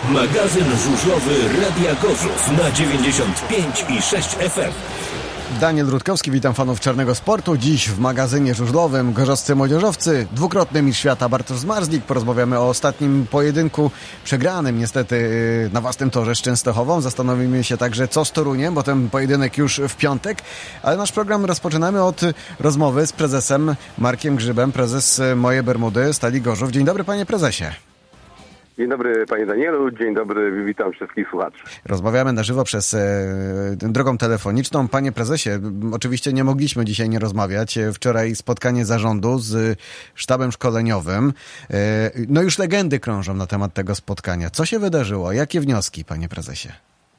Magazyn żużlowy Radia Gorzów na 95,6 FM. Daniel Rutkowski, witam fanów czarnego sportu. Dziś w magazynie żużlowym gorzowscy młodzieżowcy, dwukrotny mistrz świata Bartosz Zmarzlik. Porozmawiamy o ostatnim pojedynku przegranym niestety na własnym torze z Częstochową. Zastanowimy się także co z Toruniem, bo ten pojedynek już w piątek. Ale nasz program rozpoczynamy od rozmowy z prezesem Markiem Grzybem, prezes Moje Bermudy Stali Gorzów. Dzień dobry, panie prezesie. Dzień dobry, panie Danielu, dzień dobry, witam wszystkich słuchaczy. Rozmawiamy na żywo przez drogą telefoniczną. Panie prezesie, oczywiście nie mogliśmy dzisiaj nie rozmawiać. Wczoraj spotkanie zarządu z sztabem szkoleniowym. No już legendy krążą na temat tego spotkania. Co się wydarzyło? Jakie wnioski, panie prezesie?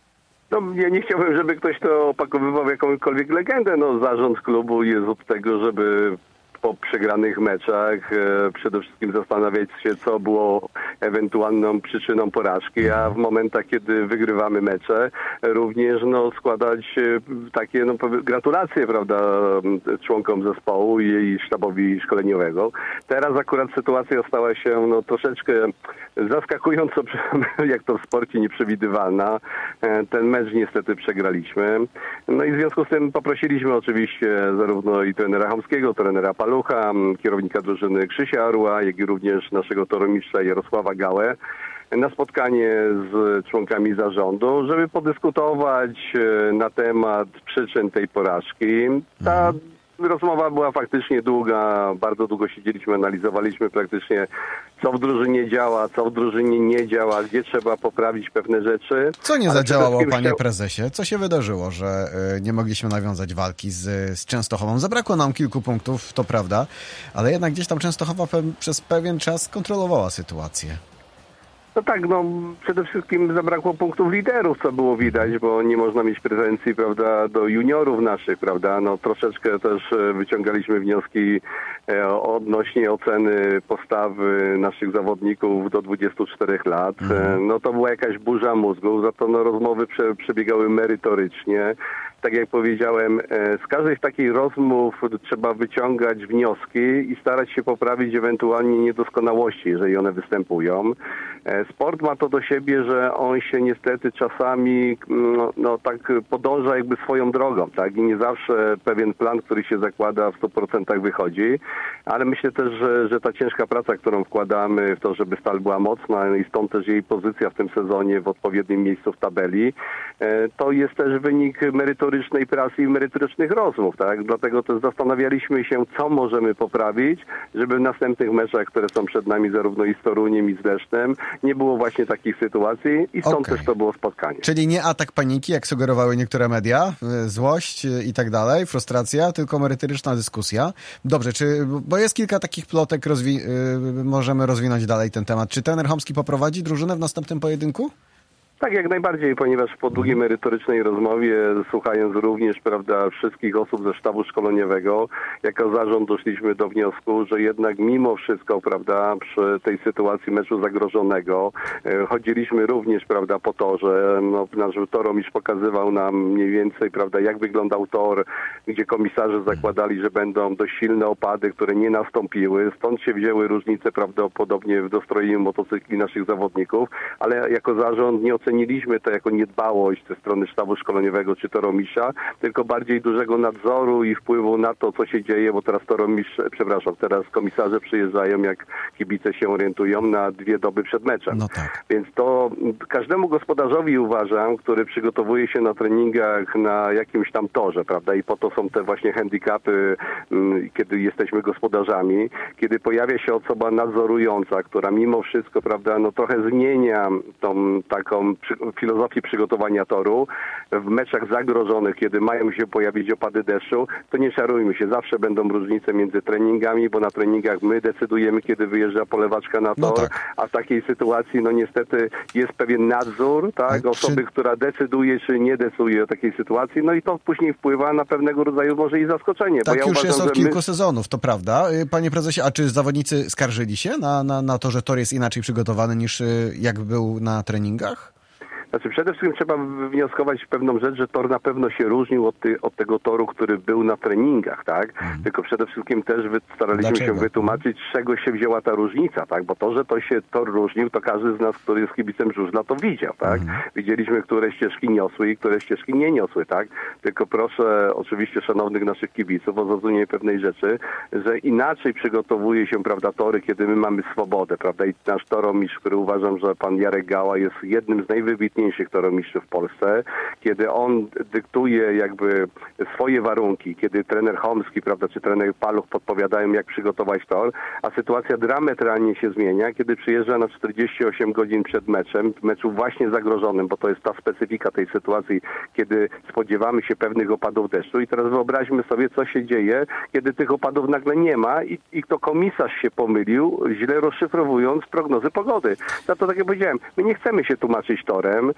No, ja nie chciałbym, żeby ktoś to opakowywał jakąkolwiek legendę. No, zarząd klubu jest od tego, żeby po przegranych meczach przede wszystkim zastanawiać się, co było ewentualną przyczyną porażki, a w momentach, kiedy wygrywamy mecze, również składać takie gratulacje, prawda, członkom zespołu i sztabowi szkoleniowego. Teraz akurat sytuacja stała się troszeczkę zaskakująco, jak to w sporcie, nieprzewidywalna. Ten mecz niestety przegraliśmy. No i w związku z tym poprosiliśmy oczywiście zarówno i trenera Chamskiego, trenera Palucha, kierownika drużyny Krzysia Arła, jak i również naszego toromistrza Jarosława Gałę na spotkanie z członkami zarządu, żeby podyskutować na temat przyczyn tej porażki. Ta rozmowa była faktycznie długa, bardzo długo siedzieliśmy, analizowaliśmy praktycznie, co w drużynie działa, co w drużynie nie działa, gdzie trzeba poprawić pewne rzeczy. Co nie zadziałało, panie prezesie? Co się wydarzyło, że nie mogliśmy nawiązać walki z Częstochową? Zabrakło nam kilku punktów, to prawda, ale jednak gdzieś tam Częstochowa przez pewien czas kontrolowała sytuację. No tak, przede wszystkim zabrakło punktów liderów, co było widać, bo nie można mieć pretensji, prawda, do juniorów naszych, prawda, troszeczkę też wyciągaliśmy wnioski odnośnie oceny postawy naszych zawodników do 24 lat. To była jakaś burza mózgu, za to rozmowy przebiegały merytorycznie. Tak jak powiedziałem, z każdej z takich rozmów trzeba wyciągać wnioski i starać się poprawić ewentualnie niedoskonałości, jeżeli one występują. Sport ma to do siebie, że on się niestety czasami tak podąża jakby swoją drogą, tak? I nie zawsze pewien plan, który się zakłada w 100% wychodzi, ale myślę też, że ta ciężka praca, którą wkładamy w to, żeby Stal była mocna i stąd też jej pozycja w tym sezonie w odpowiednim miejscu w tabeli, to jest też wynik merytorycznej pracy i merytorycznych rozmów, tak? Dlatego też zastanawialiśmy się, co możemy poprawić, żeby w następnych meczach, które są przed nami zarówno i z Toruniem, i z Lesznem, nie było właśnie takich sytuacji i stąd też to było spotkanie. Czyli nie atak paniki, jak sugerowały niektóre media, złość i tak dalej, frustracja, tylko merytoryczna dyskusja. Dobrze, bo jest kilka takich plotek, możemy rozwinąć dalej ten temat. Czy trener Chamski poprowadzi drużynę w następnym pojedynku? Tak, jak najbardziej, ponieważ po długiej merytorycznej rozmowie, słuchając również, prawda, wszystkich osób ze sztabu szkoleniowego, jako zarząd doszliśmy do wniosku, że jednak mimo wszystko, prawda, przy tej sytuacji meczu zagrożonego, chodziliśmy również, prawda, po torze. Nasz toromistrz pokazywał nam mniej więcej, prawda, jak wyglądał tor, gdzie komisarze zakładali, że będą dość silne opady, które nie nastąpiły. Stąd się wzięły różnice prawdopodobnie w dostrojeniu motocykli naszych zawodników, ale jako zarząd nie oceniliśmy to jako niedbałość ze strony sztabu szkoleniowego czy toromistrza, tylko bardziej dużego nadzoru i wpływu na to, co się dzieje, bo teraz komisarze przyjeżdżają, jak kibice się orientują, na 2 doby przed meczem. No tak. Więc to każdemu gospodarzowi, uważam, który przygotowuje się na treningach na jakimś tam torze, prawda, i po to są te właśnie handicapy, kiedy jesteśmy gospodarzami, kiedy pojawia się osoba nadzorująca, która mimo wszystko, prawda, trochę zmienia tą taką filozofii przygotowania toru w meczach zagrożonych, kiedy mają się pojawić opady deszczu, to nie czarujmy się. Zawsze będą różnice między treningami, bo na treningach my decydujemy, kiedy wyjeżdża polewaczka na tor, a w takiej sytuacji niestety jest pewien nadzór, tak, osoby, która decyduje, czy nie decyduje o takiej sytuacji, i to później wpływa na pewnego rodzaju może i zaskoczenie. Tak, bo ja już uważam, jest od że kilku sezonów, to prawda. Panie prezesie, a czy zawodnicy skarżyli się na to, że tor jest inaczej przygotowany niż jak był na treningach? Znaczy przede wszystkim trzeba wywnioskować pewną rzecz, że tor na pewno się różnił od tego toru, który był na treningach, tak? Tylko przede wszystkim też staraliśmy się wytłumaczyć, z czego się wzięła ta różnica, tak? Bo to, że się tor różnił, to każdy z nas, który jest kibicem żużla, to widział, tak? Widzieliśmy, które ścieżki niosły i które ścieżki nie niosły, tak? Tylko proszę oczywiście szanownych naszych kibiców o zrozumienie pewnej rzeczy, że inaczej przygotowuje się, prawda, tory, kiedy my mamy swobodę, prawda? I nasz toromistrz, który uważam, że pan Jarek Gała jest jednym z najwybitniejszych toromistrzów w Polsce, kiedy on dyktuje jakby swoje warunki, kiedy trener Chomski, prawda, czy trener Paluch podpowiadają, jak przygotować tor, a sytuacja diametralnie się zmienia, kiedy przyjeżdża na 48 godzin przed meczem, w meczu właśnie zagrożonym, bo to jest ta specyfika tej sytuacji, kiedy spodziewamy się pewnych opadów deszczu i teraz wyobraźmy sobie, co się dzieje, kiedy tych opadów nagle nie ma i to komisarz się pomylił, źle rozszyfrowując prognozy pogody. Za to, tak jak powiedziałem, my nie chcemy się tłumaczyć torem.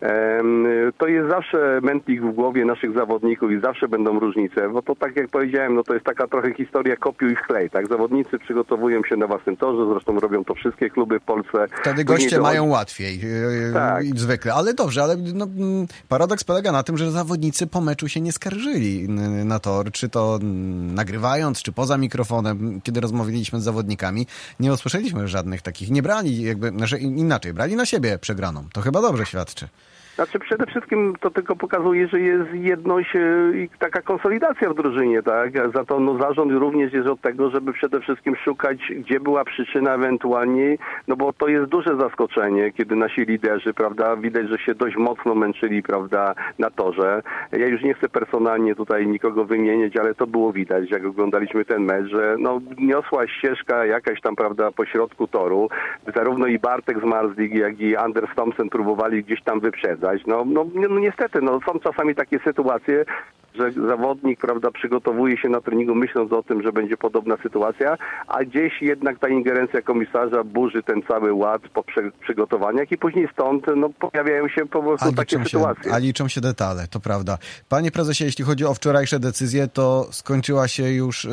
To jest zawsze mętlik w głowie naszych zawodników i zawsze będą różnice, bo to tak jak powiedziałem, no to jest taka trochę historia kopiuj i wklej, tak? Zawodnicy przygotowują się na własnym torze, zresztą robią to wszystkie kluby w Polsce. Wtedy goście mają łatwiej, tak. Zwykle, ale dobrze, ale no, paradoks polega na tym, że zawodnicy po meczu się nie skarżyli na tor, czy to nagrywając, czy poza mikrofonem, kiedy rozmawialiśmy z zawodnikami, nie usłyszeliśmy żadnych takich, nie brali jakby, znaczy inaczej, brali na siebie przegraną. To chyba dobrze świadczy. Znaczy przede wszystkim to tylko pokazuje, że jest jedność i taka konsolidacja w drużynie, tak? Za to no, zarząd również jest od tego, żeby przede wszystkim szukać, gdzie była przyczyna ewentualnie, no bo to jest duże zaskoczenie, kiedy nasi liderzy, prawda, widać, że się dość mocno męczyli, prawda, na torze. Ja już nie chcę personalnie tutaj nikogo wymieniać, ale to było widać, jak oglądaliśmy ten mecz, że no, niosła ścieżka jakaś tam, prawda, po środku toru. Zarówno i Bartek Zmarzlik, jak i Anders Thompson próbowali gdzieś tam wyprzedzać. No niestety, no są czasami takie sytuacje, że zawodnik, prawda, przygotowuje się na treningu myśląc o tym, że będzie podobna sytuacja, a gdzieś jednak ta ingerencja komisarza burzy ten cały ład po przygotowaniach i później stąd no, pojawiają się po prostu takie sytuacje. A liczą się detale, to prawda. Panie prezesie, jeśli chodzi o wczorajsze decyzje, to skończyła się już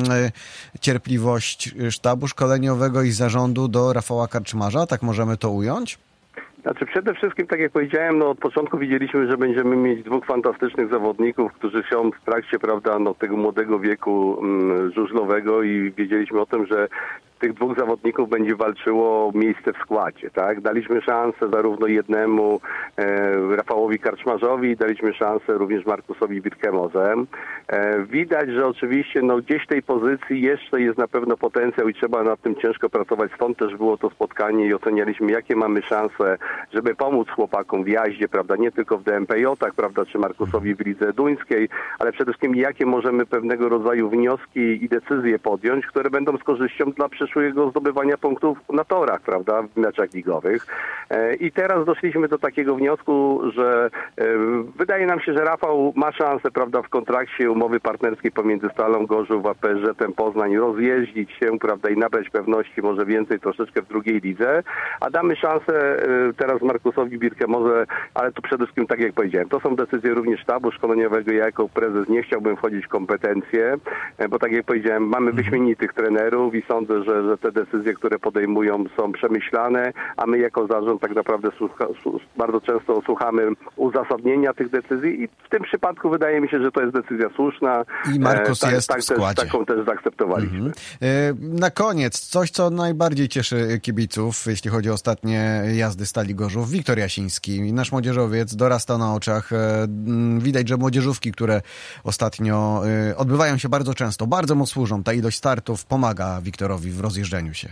cierpliwość sztabu szkoleniowego i zarządu do Rafała Karczmarza, tak możemy to ująć? Znaczy przede wszystkim, tak jak powiedziałem, no od początku widzieliśmy, że będziemy mieć dwóch fantastycznych zawodników, którzy są w trakcie, prawda, no tego młodego wieku żużlowego i wiedzieliśmy o tym, że tych dwóch zawodników będzie walczyło o miejsce w składzie, tak? Daliśmy szansę zarówno jednemu Rafałowi Karczmarzowi, daliśmy szansę również Markusowi Birkemoze. Widać, że oczywiście no gdzieś w tej pozycji jeszcze jest na pewno potencjał i trzeba nad tym ciężko pracować. Stąd też było to spotkanie i ocenialiśmy, jakie mamy szanse, żeby pomóc chłopakom w jaździe, prawda, nie tylko w DMPJ-ach, prawda, czy Markusowi w lidze duńskiej, ale przede wszystkim jakie możemy pewnego rodzaju wnioski i decyzje podjąć, które będą z korzyścią dla przyszłego zdobywania punktów na torach, prawda, w meczach ligowych. I teraz doszliśmy do takiego wniosku, że wydaje nam się, że Rafał ma szansę, prawda, w kontrakcie umowy partnerskiej pomiędzy Stalą Gorzów a PSŻ-em Poznań rozjeździć się, prawda, i nabrać pewności, może więcej troszeczkę w drugiej lidze, a damy szansę teraz Markusowi Birkemose, ale to przede wszystkim, tak jak powiedziałem, to są decyzje również sztabu szkoleniowego. Ja jako prezes nie chciałbym wchodzić w kompetencje, bo tak jak powiedziałem, mamy wyśmienitych trenerów i sądzę, że te decyzje, które podejmują, są przemyślane, a my jako zarząd tak naprawdę bardzo często słuchamy uzasadnienia tych decyzji i w tym przypadku wydaje mi się, że to jest decyzja słuszna. I Markus jest w składzie. Taką też zaakceptowaliśmy. Na koniec, coś co najbardziej cieszy kibiców, jeśli chodzi o ostatnie jazdy Stali Gorzów. Wiktor Jasiński, nasz młodzieżowiec, dorasta na oczach. Widać, że młodzieżówki, które ostatnio odbywają się bardzo często, bardzo mu służą. Ta ilość startów pomaga Wiktorowi w rozjeżdżeniu się.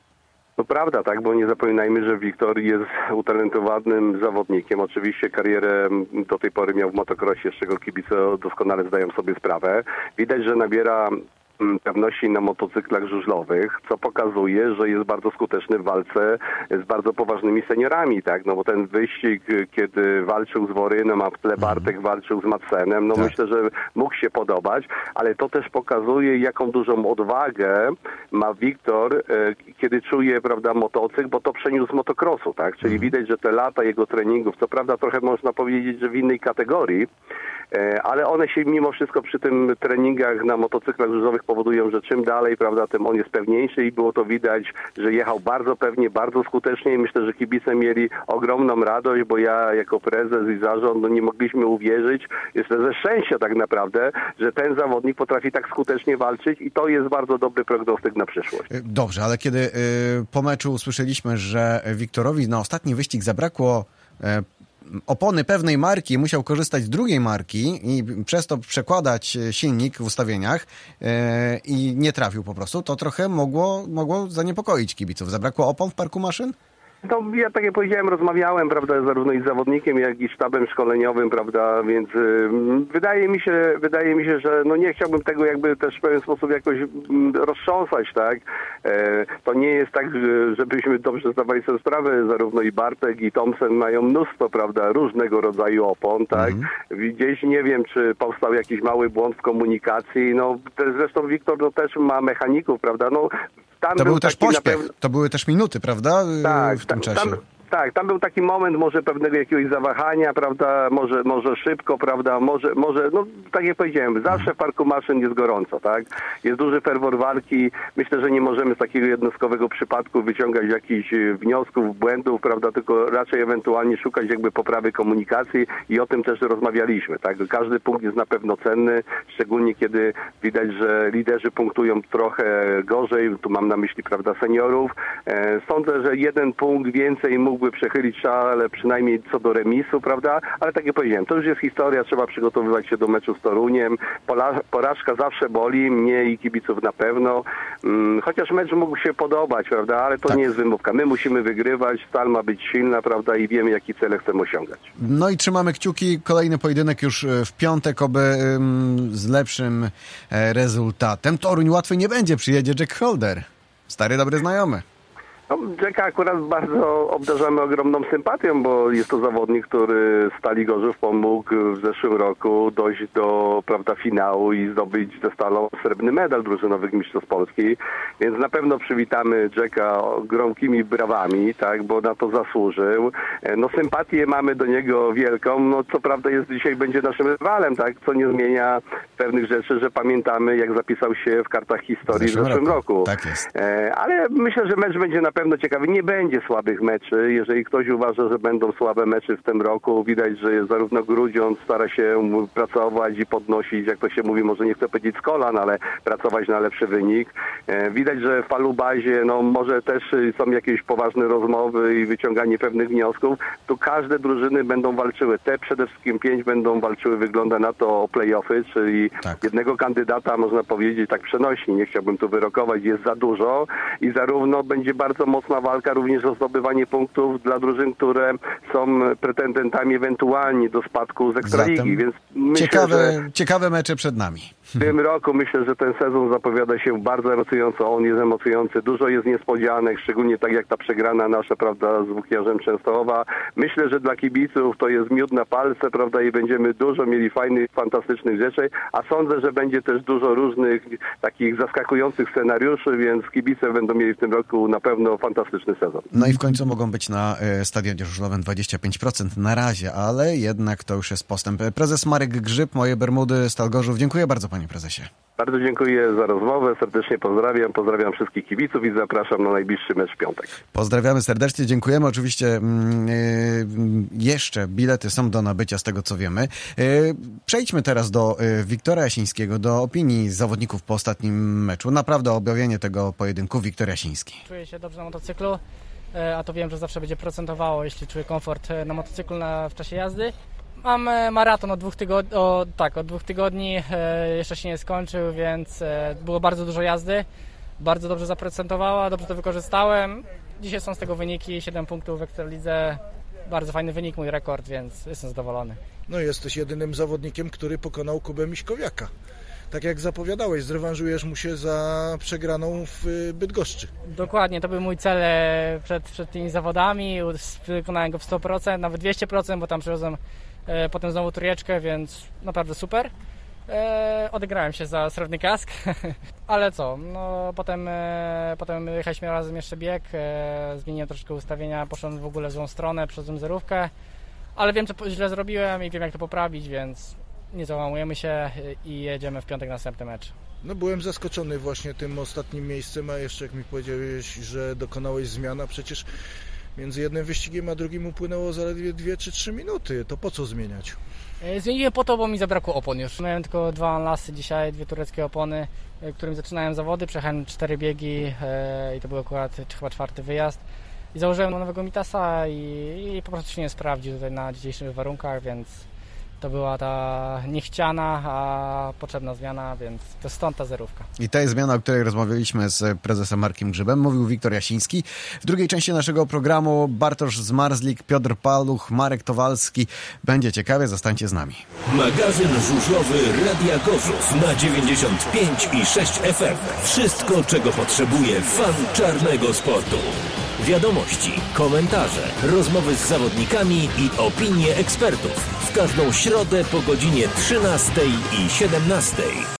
To prawda, tak, bo nie zapominajmy, że Wiktor jest utalentowanym zawodnikiem. Oczywiście karierę do tej pory miał w motocrossie, z czego kibice doskonale zdają sobie sprawę. Widać, że nabiera pewności na motocyklach żużlowych, co pokazuje, że jest bardzo skuteczny w walce z bardzo poważnymi seniorami, tak, no bo ten wyścig, kiedy walczył z Worynem, a w tle Bartek walczył z Madsenem, no tak. Myślę, że mógł się podobać, ale to też pokazuje, jaką dużą odwagę ma Wiktor, kiedy czuje, prawda, motocykl, bo to przeniósł z motocrossu, tak, czyli widać, że te lata jego treningów, co prawda trochę można powiedzieć, że w innej kategorii, ale one się mimo wszystko przy tym treningach na motocyklach żużlowych powodują, że czym dalej, prawda, tym on jest pewniejszy i było to widać, że jechał bardzo pewnie, bardzo skutecznie i myślę, że kibice mieli ogromną radość, bo ja jako prezes i zarząd nie mogliśmy uwierzyć, jeszcze ze szczęścia tak naprawdę, że ten zawodnik potrafi tak skutecznie walczyć i to jest bardzo dobry prognostyk na przyszłość. Dobrze, ale kiedy po meczu usłyszeliśmy, że Wiktorowi na ostatni wyścig zabrakło opony pewnej marki i musiał korzystać z drugiej marki i przez to przekładać silnik w ustawieniach i nie trafił po prostu, to trochę mogło zaniepokoić kibiców. Zabrakło opon w parku maszyn? No, ja tak jak powiedziałem, rozmawiałem, prawda, zarówno i z zawodnikiem, jak i sztabem szkoleniowym, prawda, więc wydaje mi się, że no nie chciałbym tego jakby też w pewien sposób jakoś roztrząsać, tak. To nie jest tak, żebyśmy dobrze zdawali sobie sprawę, zarówno i Bartek, i Thompson mają mnóstwo, prawda, różnego rodzaju opon, tak. Gdzieś nie wiem, czy powstał jakiś mały błąd w komunikacji, no zresztą Wiktor no, też ma mechaników, prawda, no. To był też pośpiech, to były też minuty, prawda, tak, w tym czasie. Tam był taki moment może pewnego jakiegoś zawahania, prawda, może szybko, prawda, może, no tak jak powiedziałem, zawsze w parku maszyn jest gorąco, tak, jest duży ferwor walki, myślę, że nie możemy z takiego jednostkowego przypadku wyciągać jakichś wniosków, błędów, prawda, tylko raczej ewentualnie szukać jakby poprawy komunikacji i o tym też rozmawialiśmy, tak, każdy punkt jest na pewno cenny, szczególnie kiedy widać, że liderzy punktują trochę gorzej, tu mam na myśli, prawda, seniorów, sądzę, że jeden punkt więcej mógłby przechylić szale, przynajmniej co do remisu, prawda? Ale tak jak powiedziałem, to już jest historia, trzeba przygotowywać się do meczu z Toruniem. Porażka zawsze boli, mnie i kibiców na pewno. Chociaż mecz mógł się podobać, prawda? Ale to nie jest wymówka. My musimy wygrywać, Stal ma być silna, prawda? I wiemy, jaki cel chcemy osiągać. No i trzymamy kciuki. Kolejny pojedynek już w piątek, oby z lepszym rezultatem. Toruń łatwy nie będzie, przyjedzie Jack Holder. Stary, dobry znajomy. No, Jacka akurat bardzo obdarzamy ogromną sympatią, bo jest to zawodnik, który Stali Gorzów pomógł w zeszłym roku dojść do, prawda, finału i zdobyć ze Stalą srebrny medal drużynowych mistrzostw Polski, więc na pewno przywitamy Jacka gromkimi brawami, tak, bo na to zasłużył. No sympatię mamy do niego wielką, no co prawda dzisiaj będzie naszym rywalem, tak, co nie zmienia pewnych rzeczy, że pamiętamy, jak zapisał się w kartach historii w zeszłym roku. Tak jest. Ale myślę, że mecz będzie na pewno ciekawy. Nie będzie słabych meczy. Jeżeli ktoś uważa, że będą słabe mecze w tym roku, widać, że zarówno Grudziądz stara się pracować i podnosić, jak to się mówi, może nie chcę powiedzieć z kolan, ale pracować na lepszy wynik. Widać, że w Falubazie, no może też są jakieś poważne rozmowy i wyciąganie pewnych wniosków. Tu każde drużyny będą walczyły. Te przede wszystkim 5 będą walczyły, wygląda na to, o play-offy, czyli jednego kandydata, można powiedzieć, tak przenośni, nie chciałbym tu wyrokować, jest za dużo i zarówno będzie bardzo mocna walka również o zdobywanie punktów dla drużyn, które są pretendentami ewentualnie do spadku z Ekstraligi, więc myślę, ciekawe mecze przed nami. W tym roku myślę, że ten sezon zapowiada się bardzo emocjonująco, on jest emocjonujący, dużo jest niespodzianek, szczególnie tak jak ta przegrana nasza, prawda, z Włókniarzem Częstochowa. Myślę, że dla kibiców to jest miód na palce, prawda, i będziemy dużo mieli fajnych, fantastycznych rzeczy, a sądzę, że będzie też dużo różnych takich zaskakujących scenariuszy, więc kibice będą mieli w tym roku na pewno fantastyczny sezon. No i w końcu mogą być na stadionie żużlowym 25% na razie, ale jednak to już jest postęp. Prezes Marek Grzyb, Moje Bermudy, Stal Gorzów. Dziękuję bardzo, panie prezesie. Bardzo dziękuję za rozmowę, serdecznie pozdrawiam wszystkich kibiców i zapraszam na najbliższy mecz w piątek. Pozdrawiamy serdecznie, dziękujemy. Oczywiście jeszcze bilety są do nabycia, z tego co wiemy. Przejdźmy teraz do Wiktora Jasińskiego, do opinii zawodników po ostatnim meczu. Naprawdę objawienie tego pojedynku Wiktor Jasiński. Czuję się dobrze na motocyklu, a to wiem, że zawsze będzie procentowało, jeśli czuję komfort na motocyklu w czasie jazdy. Mam maraton od 2 tygodni, jeszcze się nie skończył, więc było bardzo dużo jazdy, bardzo dobrze zaprocentowała, dobrze to wykorzystałem. Dzisiaj są z tego wyniki, 7 punktów w Ekstralidze, bardzo fajny wynik, mój rekord, więc jestem zadowolony. No jesteś jedynym zawodnikiem, który pokonał Kubę Miśkowiaka. Tak jak zapowiadałeś, zrewanżujesz mu się za przegraną w Bydgoszczy. Dokładnie, to był mój cel przed tymi zawodami, wykonałem go w 100%, nawet 200%, bo tam przywiozłem potem znowu trójeczkę, więc naprawdę super. Odegrałem się za srebrny kask, ale co, no potem jechaliśmy razem jeszcze bieg, zmieniłem troszkę ustawienia, poszedłem w ogóle w złą stronę, przeszedłem zerówkę, ale wiem, co źle zrobiłem i wiem, jak to poprawić, więc nie załamujemy się i jedziemy w piątek następny mecz. No byłem zaskoczony właśnie tym ostatnim miejscem, a jeszcze jak mi powiedziałeś, że dokonałeś zmian, a przecież między jednym wyścigiem a drugim upłynęło zaledwie 2 czy 3 minuty. To po co zmieniać? Zmieniłem po to, bo mi zabrakło opon już. Miałem tylko 2 lasy dzisiaj, 2 tureckie opony, którym zaczynałem zawody. Przejechałem 4 biegi i to był akurat chyba 4. wyjazd. I założyłem nowego Mitasa i po prostu się nie sprawdził tutaj na dzisiejszych warunkach, więc to była ta niechciana, a potrzebna zmiana, więc to stąd ta zerówka. I to jest zmiana, o której rozmawialiśmy z prezesem Markiem Grzybem. Mówił Wiktor Jasiński. W drugiej części naszego programu Bartosz Zmarzlik, Piotr Paluch, Marek Towalski. Będzie ciekawie, zostańcie z nami. Magazyn żużlowy Radia Gorzów na 95,6 FM. Wszystko, czego potrzebuje fan czarnego sportu. Wiadomości, komentarze, rozmowy z zawodnikami i opinie ekspertów. W każdą środę po godzinie 13 i 17.